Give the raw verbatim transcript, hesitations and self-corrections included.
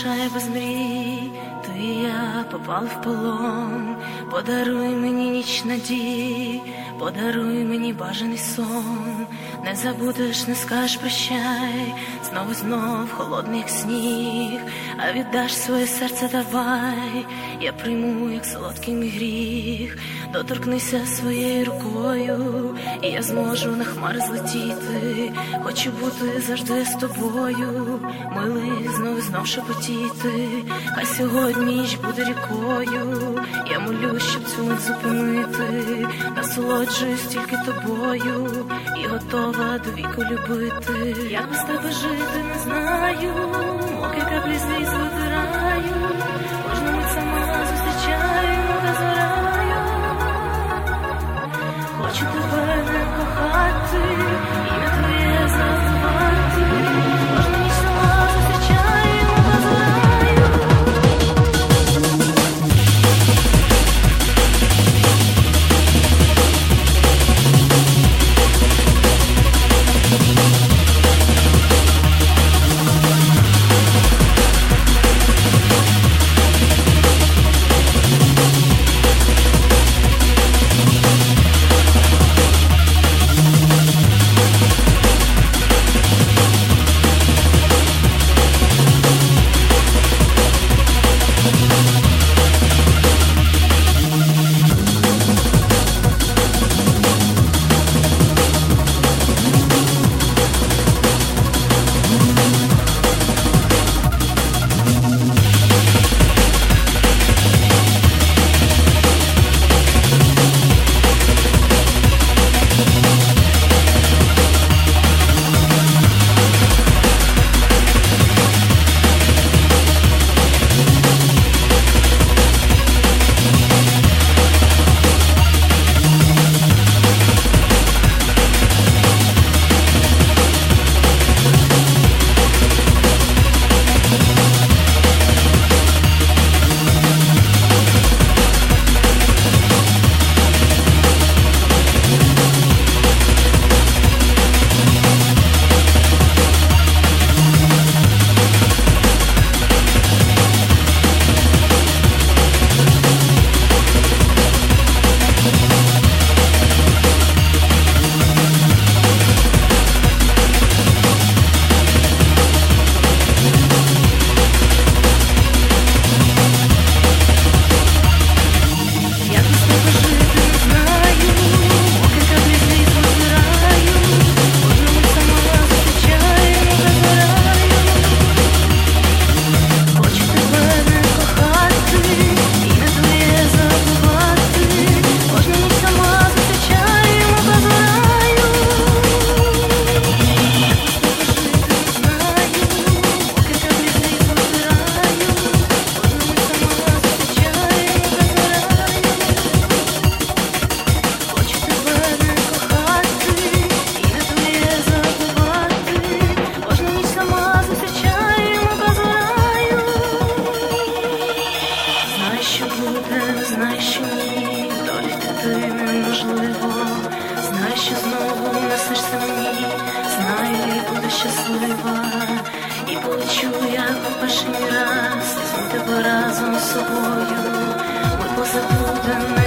залишає без мрій. Ти і я попали в полон. Подаруй мені ніч надій, подаруй мені бажаний сон. Не забудеш, не скажеш прощай, знову знов холодний, як сніг. А віддаш своє серце, давай, я прийму, як солодкий мій гріх. Доторкнися своєю рукою, і я зможу на хмари злетіти. Хочу бути завжди з тобою, милий, знов і знов шепотіти. Хай сьогодні ніч буде рікою, я молю, щоб цю мить зупинити. Насолоджуюсь тільки тобою і готова до віку любити. Я без тебе жити не знаю, мокрі каплі сліз витираю, кожну мить сама зустрічаю, дозираю. Хочу тебе не кохати, ім'я твоє забувати, кожну ніч сама зустрічаю, дозираю. Знай, що ні, долітати неможливо. Знай, що знову несешся мені. Знай, буду щаслива. І полечу я в перший раз, візьму тебе разом з собою. Ми позабудемо.